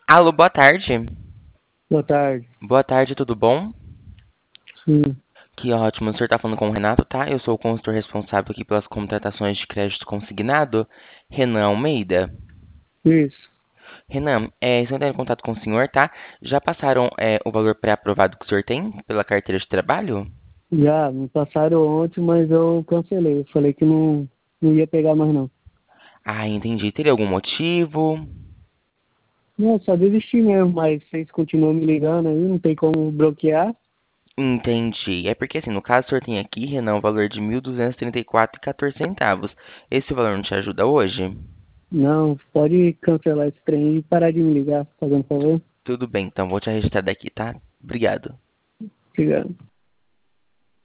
Alô, boa tarde. Boa tarde. Boa tarde, tudo bom? Sim, Que ótimo, o senhor tá falando com o Renato, tá? Eu sou o consultor responsável aqui pelas contratações de crédito consignado, Renan Almeida. isso. Renan, se eu entrar em contato com o senhor, tá? Já passaram o valor pré-aprovado que o senhor tem pela carteira de trabalho? Já me passaram ontem, mas eu cancelei. Eu falei que não ia pegar mais não. Ah, entendi. Teria algum motivo? Não, só desisti mesmo, mas vocês continuam me ligando aí, não tem como bloquear. Entendi. É porque assim, no caso o senhor tem aqui, Renan, o valor de 1.234,14 centavos. Esse valor não te ajuda hoje? Não, pode cancelar esse trem e parar de me ligar, fazendo favor. Tudo bem, então vou te registrar daqui, tá? Obrigado. Obrigado.